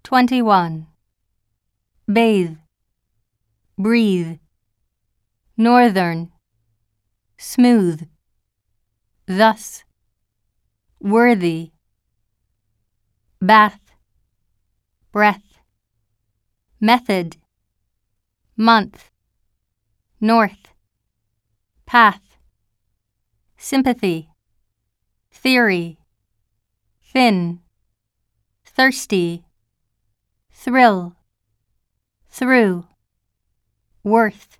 21. Bathe, breathe. Northern, smooth. Thus, worthy. Bath, breath. Method, month. North, path. Sympathy, theory. Thin, thirsty. Thrill, through. Worth.